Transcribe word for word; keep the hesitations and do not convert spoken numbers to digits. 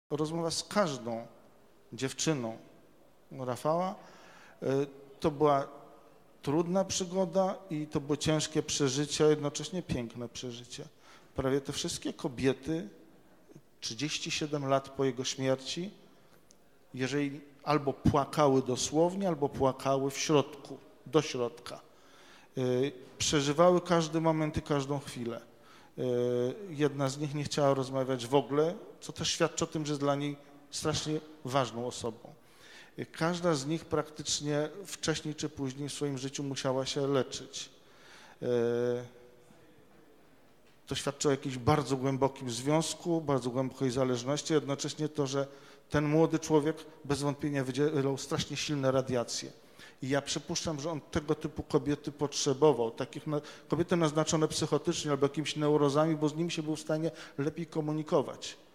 rozmowa z każdą dziewczyną Rafała to była trudna przygoda i to było ciężkie przeżycie, a jednocześnie piękne przeżycie. Prawie te wszystkie kobiety, trzydzieści siedem lat po jego śmierci, jeżeli albo płakały dosłownie, albo płakały w środku, do środka. Przeżywały każdy moment i każdą chwilę. Jedna z nich nie chciała rozmawiać w ogóle, co też świadczy o tym, że jest dla niej strasznie ważną osobą. Każda z nich praktycznie wcześniej czy później w swoim życiu musiała się leczyć. To świadczy o jakimś bardzo głębokim związku, bardzo głębokiej zależności, jednocześnie to, że ten młody człowiek bez wątpienia wydzielał strasznie silne radiacje. I ja przypuszczam, że on tego typu kobiety potrzebował, takich na, kobiety naznaczone psychotycznie albo jakimiś neurozami, bo z nimi się był w stanie lepiej komunikować.